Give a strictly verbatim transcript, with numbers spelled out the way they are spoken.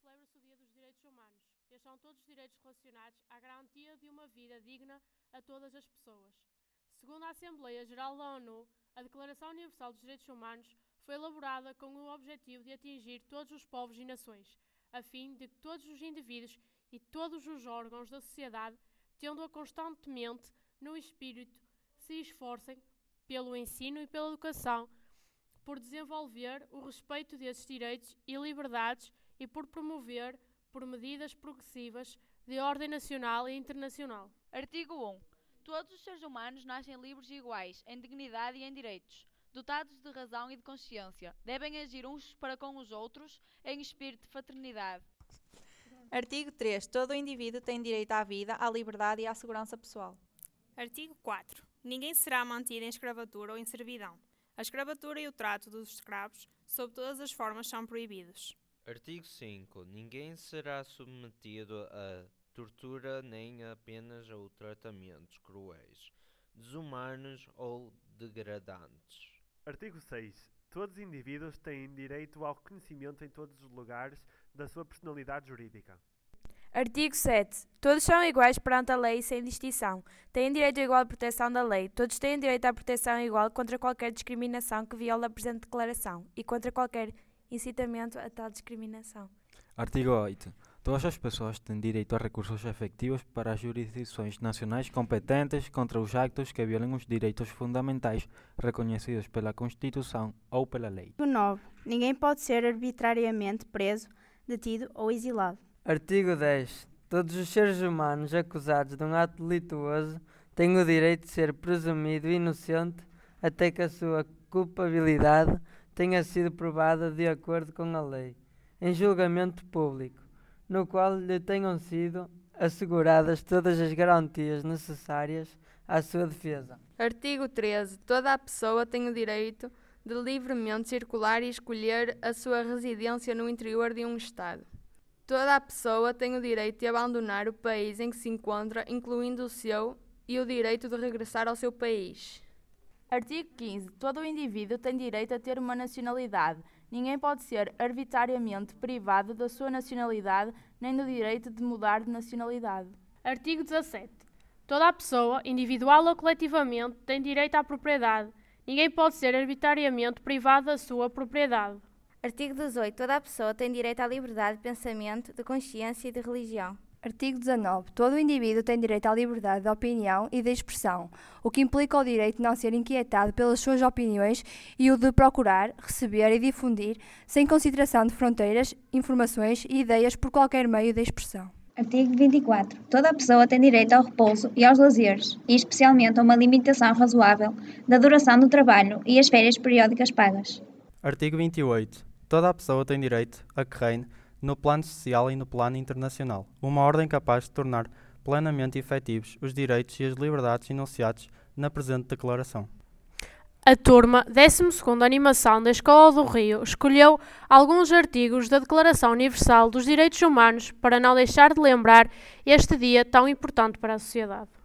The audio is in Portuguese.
celebra-se o Dia dos Direitos Humanos. Estes são todos os direitos relacionados à garantia de uma vida digna a todas as pessoas. Segundo a Assembleia Geral da ONU, a Declaração Universal dos Direitos Humanos foi elaborada com o objetivo de atingir todos os povos e nações, a fim de que todos os indivíduos e todos os órgãos da sociedade, tendo-a constantemente no espírito, se esforcem pelo ensino e pela educação, por desenvolver o respeito desses direitos e liberdades e por promover, por medidas progressivas, de ordem nacional e internacional. Artigo um. Todos os seres humanos nascem livres e iguais, em dignidade e em direitos, dotados de razão e de consciência. Devem agir uns para com os outros em espírito de fraternidade. Artigo três. Todo indivíduo tem direito à vida, à liberdade e à segurança pessoal. Artigo quatro. Ninguém será mantido em escravatura ou em servidão. A escravatura e o trato dos escravos, sob todas as formas, são proibidos. Artigo cinco. Ninguém será submetido a tortura nem apenas a tratamentos cruéis, desumanos ou degradantes. Artigo seis. Todos os indivíduos têm direito ao reconhecimento em todos os lugares da sua personalidade jurídica. Artigo sete. Todos são iguais perante a lei sem distinção. Têm direito à igual proteção da lei. Todos têm direito à proteção igual contra qualquer discriminação que viola a presente declaração e contra qualquer incitamento a tal discriminação. Artigo oito. Todas as pessoas têm direito a recursos efetivos para as jurisdições nacionais competentes contra os actos que violem os direitos fundamentais reconhecidos pela Constituição ou pela lei. Artigo nove. Ninguém pode ser arbitrariamente preso, detido ou exilado. Artigo dez. Todos os seres humanos acusados de um ato delituoso têm o direito de ser presumido inocente até que a sua culpabilidade tenha sido provada de acordo com a lei, em julgamento público, no qual lhe tenham sido asseguradas todas as garantias necessárias à sua defesa. Artigo treze. Toda a pessoa tem o direito de livremente circular e escolher a sua residência no interior de um Estado. Toda a pessoa tem o direito de abandonar o país em que se encontra, incluindo o seu, e o direito de regressar ao seu país. Artigo quinze. Todo o indivíduo tem direito a ter uma nacionalidade. Ninguém pode ser arbitrariamente privado da sua nacionalidade nem do direito de mudar de nacionalidade. Artigo dezassete. Toda a pessoa, individual ou coletivamente, tem direito à propriedade. Ninguém pode ser arbitrariamente privado da sua propriedade. Artigo dezoito. Toda a pessoa tem direito à liberdade de pensamento, de consciência e de religião. Artigo dezanove. Todo o indivíduo tem direito à liberdade de opinião e de expressão, o que implica o direito de não ser inquietado pelas suas opiniões e o de procurar, receber e difundir, sem consideração de fronteiras, informações e ideias por qualquer meio de expressão. Artigo vinte e quatro. Toda a pessoa tem direito ao repouso e aos lazeres, e especialmente a uma limitação razoável da duração do trabalho e as férias periódicas pagas. Artigo vinte e oito. Toda a pessoa tem direito a que reine, no plano social e no plano internacional, uma ordem capaz de tornar plenamente efetivos os direitos e as liberdades enunciados na presente declaração. A turma décima segunda Animação da Escola do Rio escolheu alguns artigos da Declaração Universal dos Direitos Humanos para não deixar de lembrar este dia tão importante para a sociedade.